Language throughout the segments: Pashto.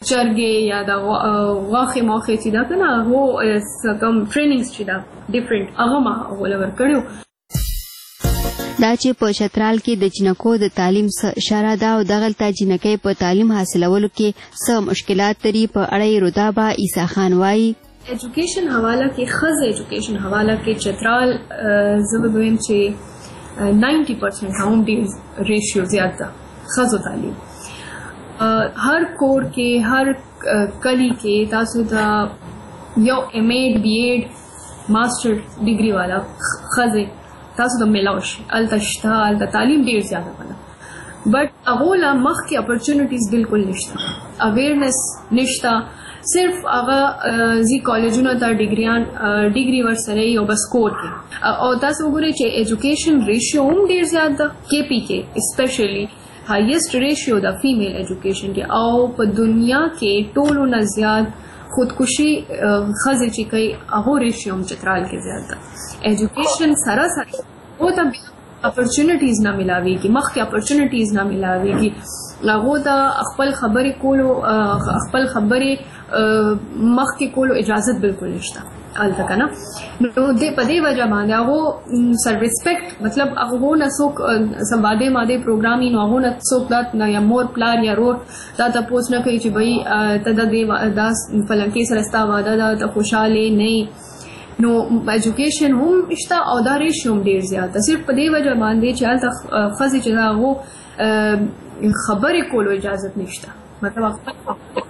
چرګې یا د غوښې موخې چې دا کنه هغه کم ټریننګز چې دا ډیفرنٹ هغه ما ولور کړو. دا چې په چترال کې د جنکو د تعلیم اشاره ده او دغلته جنکۍ په تعلیم حاصلولو کې څه مشکلات لري په اړه رودابه عیسی خان وایي. ایجوکیشن حواله کې خزه ایجوکیشن حواله کې چترال زه دویم چې 90% هم ډیر ریشیو زیات ده خزو تعلیم. هر کور کې هر کلی کې تاسو دا یو ایم ایډ بی ایډ ماسټر ډیګري والا خزه تاسو د ملاوش التشتا د تعلیم ډیر زیاته کړه بٹ اغولا مخ کې اپورچونټیز بالکل نشته اویرنس نشته صرف هغه زی کالجونو ته ډیګري ورسره یو بس کور کې او تاسو وګورئ چې ایجوکیشن ریشیو هم ډیر زیات ده کې پی کې اسپیشلی هایست ریشیو د فیمیل ایجوکیشن کې او په دنیا کې ټولو نه زیات خودکشي خزه چې کوي هغه ریشیو هم چترال کې زیات ده. ایجوکیشن سره سره او ته اپورچونټیز نه ملاويږي مخکې اپورچونټیز نه ملاويږي هغه ته خپل خبرې کولو خپل خبرې مخکې کولو اجازه بالکل نشته الته کنه نو دې په دې وجه باندې هغه سر ریسپیکټ مطلب هغه نه څوک سمباده ماده پروګرامینګ نو هغه نه څوک دا یا مور پلار یا رور دا تاسو نه کوي چې بھائی ته د دې دا فلانکي سره ستا واده دا خوشاله نه نو ایجوکیشن هم اشته او دا ریشیو هم ډیر زیات ده صرف په دې وجه باندې چې هلته ښځې چې هغه خبرې کولو اجازه نشته مطلب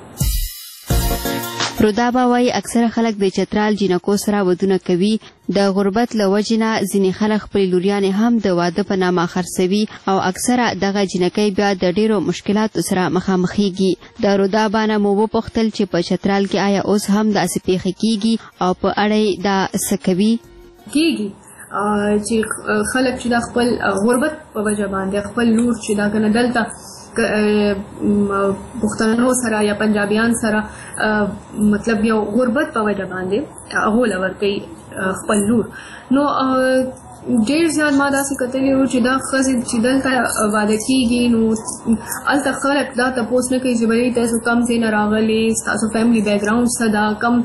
رودابه وایي اکثره خلک د چترال جنکو سره ودونه کوي د غربت له وجې نه ځینې خلک خپلې لوریانې هم د واده په نامه خرڅوي او اکثره دغه جنکۍ بیا د ډیرو مشکلاتو سره مخامخېږي. د رودابه نه مو وپوښتل چې په چترال کې آیا اوس هم داسې پیښې کیږي او په اړه یې دا څه کوي. کیږي چې خلک چې د خپل غربت په وجه باندې خپل لور چې دا کنه دلته پښتنو سره یا پنجابیان سره مطلب یو غربت په وجه باندې هغه لور کوي خپل لور نو ډیر زیات ما داسې کتلی و چې دا ښځې چې دلته واده کېږي نو هلته خلک دا تپوس نه کوي چې بھائی تاسو کم ځای نه راغلې ستاسو فیملی بیک ګراؤنډ څه ده کم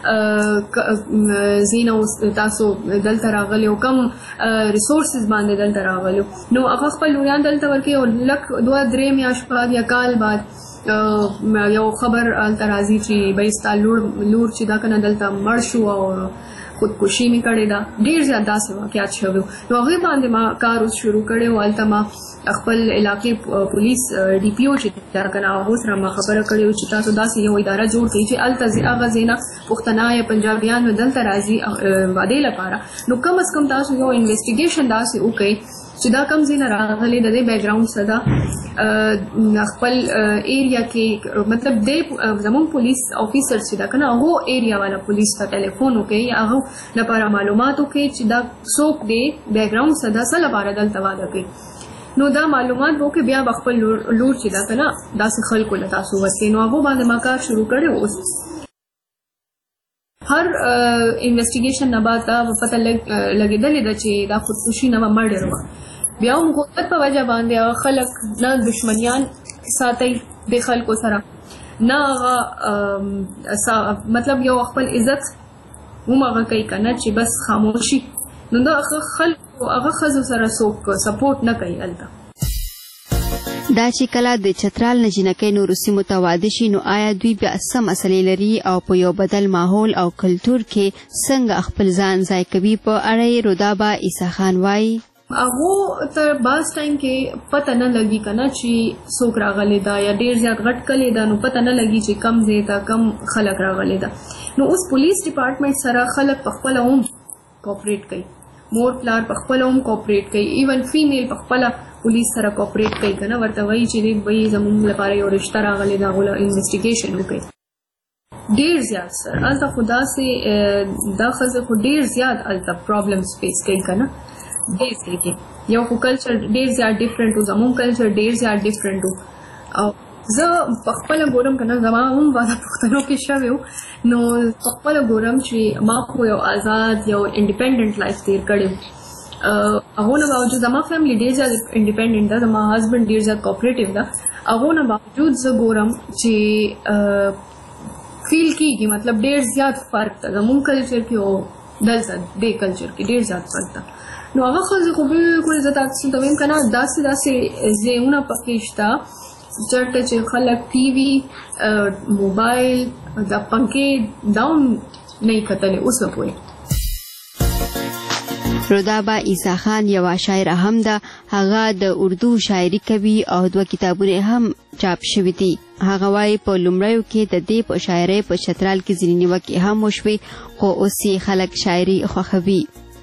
زینه تاسو دلته راغلی او کم ریسورسز باندې دلته راغلی نو هغه خپل لوریان دلته ورکوي او لږ 2-3 میاشتې بعد یا کال بعد یو خبر هلته راځي چې بھائی ستا لور چې دا کنه دلته مړ شو او خودکشي مې کړې ده ډېر زیات داسې واقعات شوي نو هغې باندې ما کار اوس شروع کړی و هلته ما خپل علاقې پولیس ډي پي او چې دا کنه هغو سره ما خبره کړې وه چې تاسو داسې یو اداره جوړ کړئ چې هلته هغه ځای نه پښتانه یا پنجابیان دلته راځي وادې لپاره نو کم از کم تاسو یو انویسټیګیشن داسې وکړئ چې دا کم ځای نه راغلی د دې بیک ګراؤنډ څه ده خپل ایریا کې مطلب د زموږ پولیس افیسر چې دا که نه هغو ایریا والا پولیس ته ټلیفون وکړي یا هغو لپاره معلومات وکړي چې دا څوک دی بیک ګراؤنډ څه ده څه لپاره دلته واده کوي نو دا معلومات وکړي بیا به خپل لور چې دا که نه داسې خلکو له تاسو ورکړي نو هغو باندې ما کار شروع کړی اوس هر انویسټیګیشن نه بعد دا پته لګېدلې ده چې دا خودکشي نه به مرډر وه بیا هم غربت په وجه باندې خلک نه دشمنیان ساتي د خلکو سره نه هغه مطلب یو خپل عزت هم هغه کوي که نه چې بس خاموشي نو دا خلکو هغه ښځو سره څوک سپورټ نه کوي هلته. دا چې کله د چترال نه جنکۍ نورو سیمو ته واده شي نو آیا دوی بیا څه مسلې لري او په یو بدل ماحول او کلتور کې څنګه خپل ځان ځای کوي په اړه یې رودابه عیسی خان وایي. هغه تر باز ټایم کې پته نه لګي کنه چې څوک راغلی دا یا ډیر زیات غټ کلی دا نو پته نه لګي چې کم ځای ته کم خلک راغلی دا نو اوس پولیس ډپارټمنټ سره خلک په خپله هم کوپریټ کوي مور پلار په خپله هم کوپریټ کوي ایون فیمیل په خپله پولیس سره کوپریټ کوي کنه ورته وایي چې وایي زموږ لپاره یو رشته راغلی دا هغو انویسټیګیشن وکړي ډیر زیات سر هلته خو داسې دا ښځې خو ډیر زیات هلته پرابلمز فیس کوي کنه ډیر کې یو خو کلچر ډیر زیات ډیفرنټ و زموږ کلچر ډیر زیات ډیفرنټ و او زه په خپله ګورم که نه زما هم واده پښتنو کې شوی و نو په خپله ګورم چې ما خو یو آزاد یو انډیپینډنټ لایف تیر کړی هغو نه باوجود زما فیملی ډیر زیات انډیپینډنټ ده زما هسبنډ ډیر زیات کوپریټیو ده هغو نه باوجود زه ګورم چې فیل کېږي مطلب ډېر زیات فرق ته زمونږ کلچر کې او دلته دې کلچر کې ډېر زیات فرق ته نو هغه ښځې خو بلکل زه تاسو ته وایم که نه داسې ځایونه پکې شته چېرته چې خلک ټي وي موبایل د پنکې دا هم نه یې کتلی اوسه پورې. رودابه عیسی خان یوه شاعره هم ده. هغه د اردو شاعري کوي او 2 کتابونه هم چاپ شوي دي. هغه وایي په لومړیو کې د دې په شاعرۍ په چترال کې ځینې نیوکې هم وشوې خو اوس یې خلک شاعري خوښوي.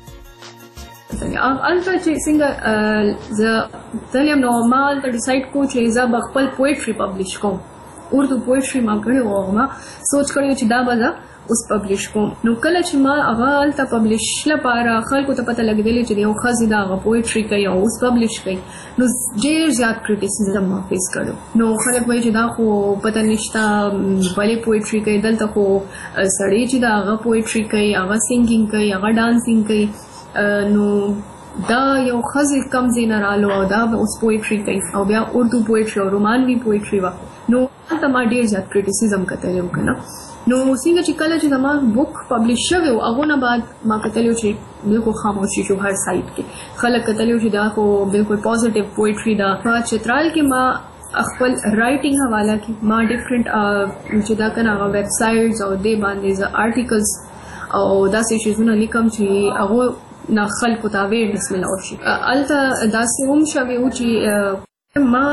هلته چې څنګه زه تللی یم نو ما هلته ډیسایډ کړو چې زه به خپل پویټري پبلش کوم. اردو پویټري ما کړې وه او ما سوچ کړی چې دا به زه اوس پبلش کوم. نو کله چې ما هغه هلته پبلش لپاره خلکو ته پته لګېدلې چې یو ښځې دا هغه پویټري کوي او اوس پبلش کوي نو ډېر زیات کریټیسیزم ما فیس کړی. نو خلک وایي چې دا خو پته نشته ولې پویټري کوي دلته خو سړی چې دا هغه پویټري کوي هغه سینګینګ کوي هغه ډانسینګ کوي نو دا یو ښځې کم ځای نه رالو او دا به اوس پویټري کوي او بیا اردو پویټري او رومانوي پویټري وه نو هلته ما ډېر زیات کریټیسیزم کتلی و که نه. نو څنګه چې کله چې زما بک پبلش شوی و هغو نه بعد ما کتلی و چې بلکل خاموشي شو هر سایټ کې خلک کتلی و چې دا خو بلکل پازیټیو پویټري ده. په چترال کې ما خپل رایټینګ حواله کې ما ډفرنټ چې دا که نه هغه ویب سایټس او دې باندې زه آرټیکلز او داسې شیزونه لیکم چې هغو نه خلکو ته اویرنس میلاو شي. هلته داسې هم شوی و چې ما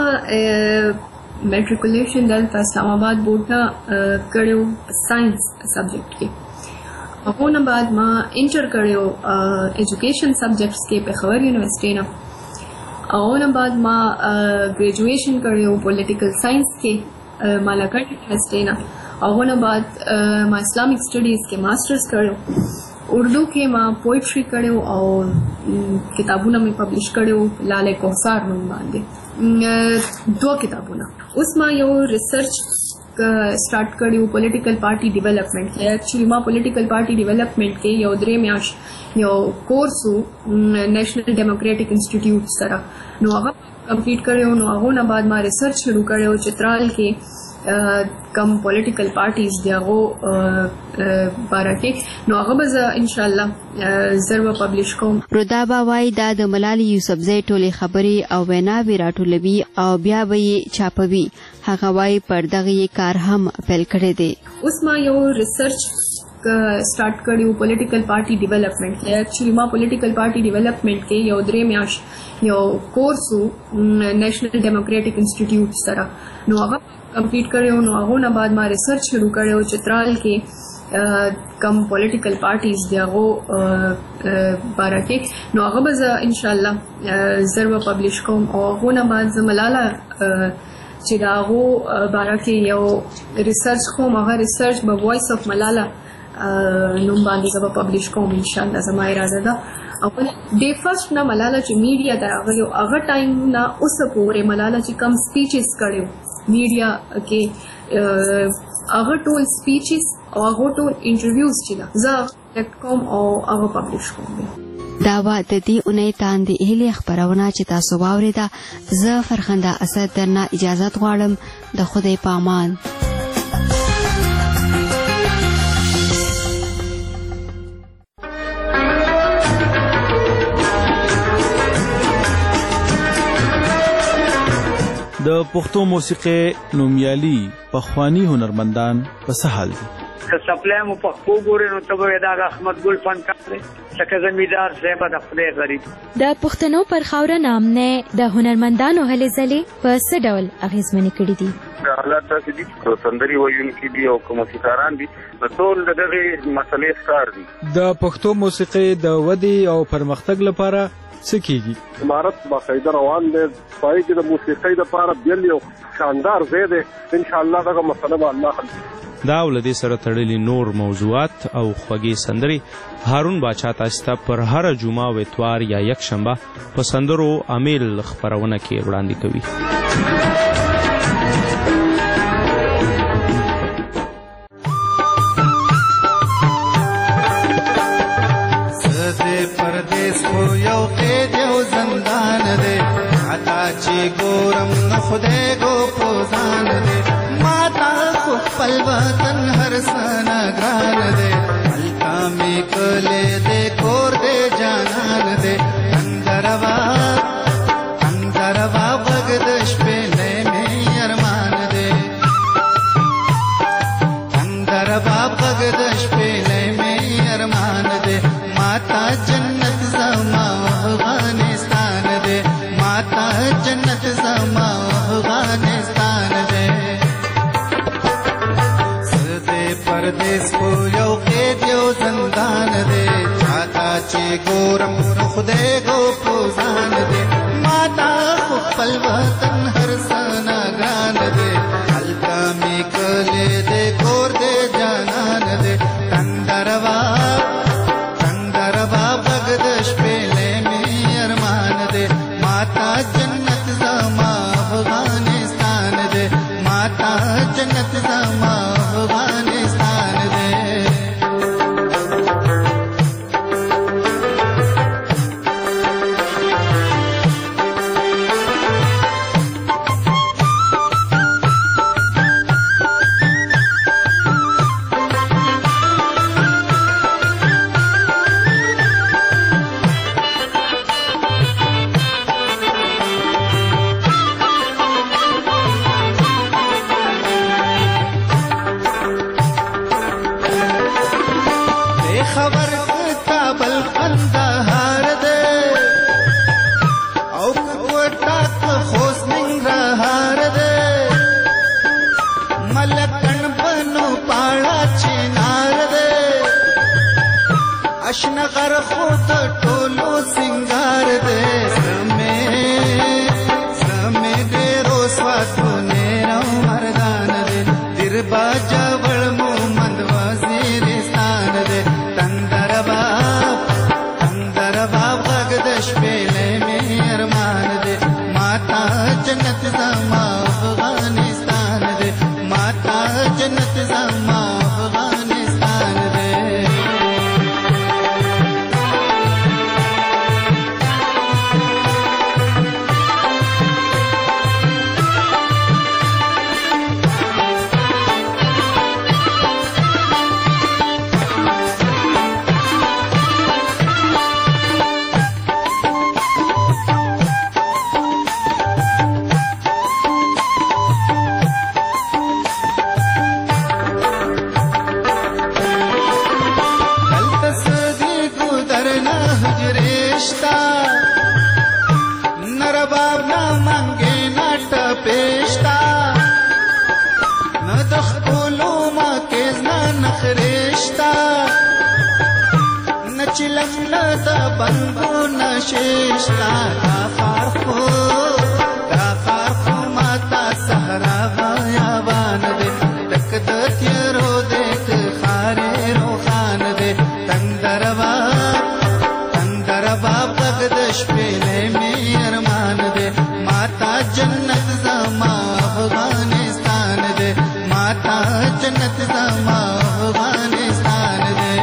میټریکولیشن دلته اسلام آباد بورډ نه کړی و ساینس سبجیکټ کې. هغو نه بعد ما انټر کړی و ایجوکیشن سبجیکټس کې پېښور یونیورسټۍ نه. هغو نه بعد ما ګریجویشن کړی و پولیټیکل ساینس کې مالاکټ یونیورسټۍ نه. هغو نه بعد ما اسلامک سټډیز کې ماسټرز کړی. اردو کې ما پویټري کړی او کتابونه مې پبلش کړي لال کوثر نوم باندې 2 کتابونه. اوس ما یو ریسرچ سٹارټ کړی و پولیټیکل پارټي ډیولپمنټ کې. اکچولی ما پولیټیکل پارټي ډیولپمنټ کې یو 3 میاشت یو کورس و نیشنل ډیموکریټک انسټیټیوټ سره نو هغه کمپلیټ کړی نو هغو نه بعد ما ریسرچ شروع کړی و چترال کې کم پولیټیکل پارټیز دی هغو باره کې نو هغه به زه انشاءالله زر به پبلش کوم. رودابه وایي دا د ملالۍ یوسفزۍ ټولې خبرې او ویناوې راټولوي او بیا به یې چاپوي. هغه وایي پر دغه یې کار هم پیل کړی دی. اوس ما یو ریسرچ سٹارټ کړی و پولیټیکل پارټي ډیولپمنټ کې. اکچولی ما پولیټیکل پارټي ډیولپمنټ کې یو 3 میاشت یو کورس و نیشنل ډیموکریټک انسټیټیوټ سره نو هغه کمپلیټ کړی نو هغو نه بعد ما ریسرچ شروع کړی چترال کې کم پولیټیکل پارټیز دی هغو باره کې نو هغه به زه انشاءالله زر به پبلش کوم. او هغو نه بعد زه ملاله چې د هغو باره کې یو ریسرچ کوم هغه ریسرچ به وایس آف ملاله نوم باندې زه به پبلش کوم انشاءالله زما اراده ده. او ډے فرسټ نه ملاله چې میډیا ته راغلی هغه ټایم نه اوسه پورې ملاله چې کم سپیچز کړی میډیا کې هغه ټول سپیچز او هغه ټول انټرویوز چې ده زه کلیکټ کوم او هغه پبلش کوم. دا وه د دې اونۍ تاندې هیلې خپرونه چې تاسو واورېده. زه فرخنده اسد درنه اجازت غواړم. د خدای په امان. د پښتو موسیقي نومیالي پخوانی هنرمندان په څه حال دي؟ که سپلای مو پښتو ګورې نو ته به دا احمد ګل فنکار دی لکه زمیندار صاحب د خدای غریب. د پښتنو پر خاوره نامنه د هنرمندانو هلې ځلې په څه ډول اغېزمنې کړي دي؟ حالات داسې دي چې سندرې ویونکي دي او که موسیقاران دي نو ټول د دغې مسلې ښکار دي. د پښتو موسیقۍ د ودې او پرمختګ لپاره څه کیږي؟ عمارت باقاعده روان دی پای کې د موسیقۍ لپاره بل یو شاندار ځای دی انشاءالله دغه مسله به الله حل دا ولدې سره تړلي نور موضوعات او خوږې سندرې هارون باچا تاسو ته پر هر جمعه او اتوار یا یک شنبه په سندرو امیل خپرونه کې وړاندې کوي. پردیس خو یو قید یو زندان دی عطا چې ګورم نو خدای ګو وطن هر سنا ګران دے الکا می کله دے کور دے جانان دے اندروا بغدش په لمه ارمان دے اندروا بغدش په لمه ارمان دے ماتا جنت زما افغانستان دے ماتا جنت زما افغانستان دے سده پردیس کو یو قید یو زندان دے چاہتا چی ګورم خدای گو پوزان دے ماتا خپل وطن هر سنا ګران دے الکا می کله دے کور دے جانان دے تندروا بغدش په لمه ارمان دے ماتا جنت زما افغانستان دے ماتا جنت زما افغانستان دے خبر کابل قندهار دے او کوټا خوست ننګرهار دے ملکن بنو پاړه چنار دے اشنغر خود ټولو سنگار دے سمې ډېرو سواتو نیرو مردان دے دیر باجا وړمو مند وزیرستان دے تندربا بغدش په لمه ارمان دے ماتا جنت زما افغانستان دے ماتا جنت زما افغانستان دے نرباب نا منگے نٹ پیشتا ندخلو ما کیز نا نخریشتا نچلم ندا بندو نشیشتا دا خارخو ماتا سہرا غیابان دے تک دتیرو دیکھ خارے روخان دے تندروا بغدش په لمه ارمان دے ماتا جنت زما افغانستان دے ماتا جنت زما افغانستان دے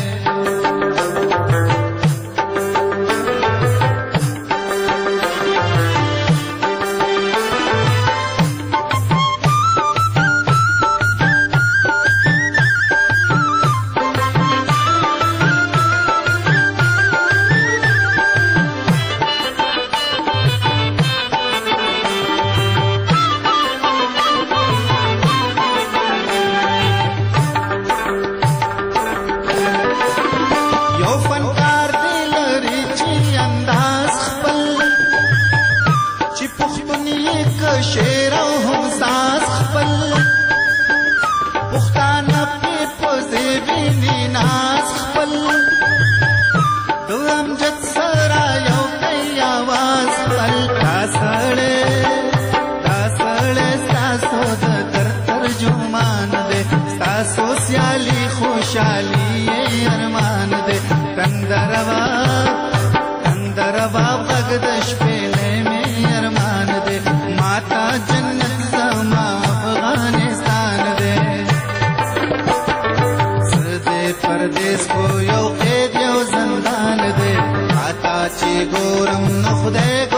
شیر او هم ساز خپل پښتانه په پوزې ویني ناز خپل دوام جت سره یو کوي आवाज خپل تاسړې تاسو د ترجمان دې تاسو سیالي خوشالي ارمان دې تندروا بغدش په لمه ارمان دے ماتا جنت زما افغانستان دے سدے پردیس کو یو قید یو زندان دے آتا چی ګورم نو خدای